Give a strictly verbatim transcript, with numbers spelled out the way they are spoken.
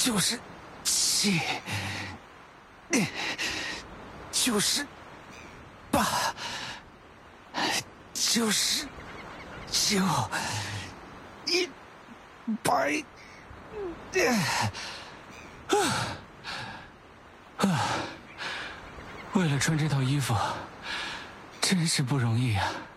就是七，就是八，就是九，一百，啊啊！为了穿这套衣服，真是不容易啊。